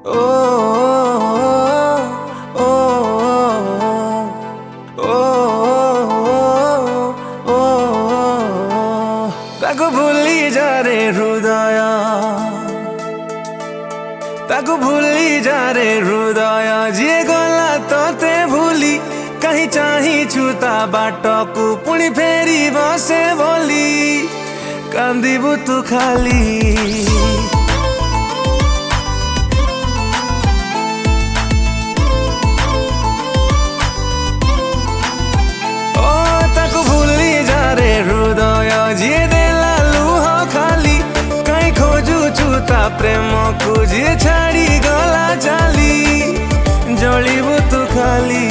ओ ओ ओ ओ ताको भूली जा रे हृदय, ताको भूली जा रे हृदय जी गला तोते भूली कहीं चाही छुता बाटकू पुणी फेरी बसे बोली कांदिबु तू खाली। ओ ताको भूली जा रे हृदय जी देला लुह खाली कहीं खोजू छुता प्रेम को जी छाड़ी गला चाली जलिबु तू खाली।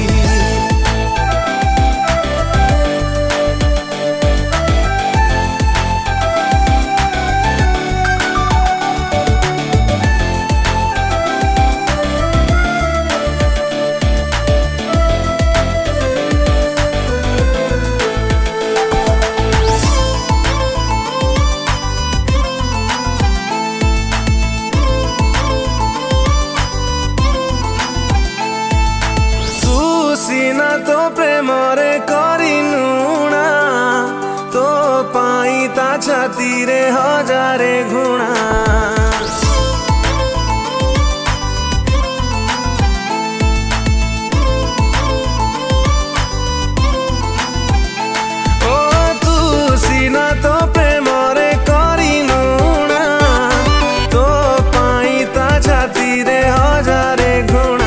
सीना तो प्रेम रे करिनुणा तो पाई ता छाती रे हजारे गुणा। ओ तू सीना तो प्रेम रे करिनुणा तो पाई ता छाती रे हजारे गुणा।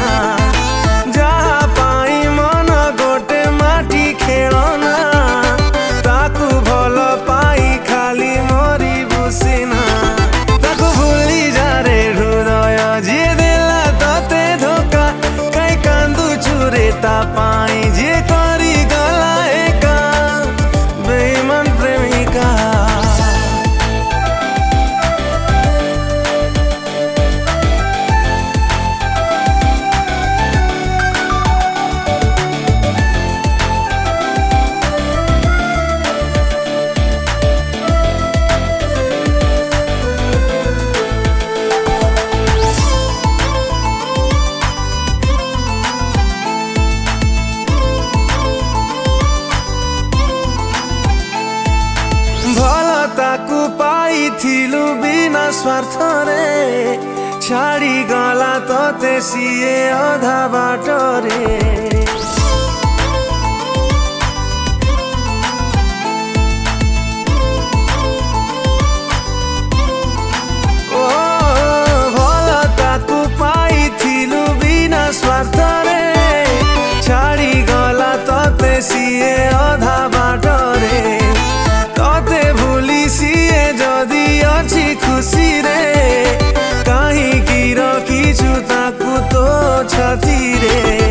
पाई जे करी गला एका बेईमान प्रेमिका। ताकू पाई थिलु बिना स्वार्थ रे छाड़ी गला तोते सिए अधा बाट रे। ओ भल ताकू पाई थिलु बिना स्वार्थ रे छाड़ी गला तोते सिए अधा बाट रे। तोते भूली सिए जदि अच्छी खुशी रे कहीं की रखीछु ताकू तो छाती रे।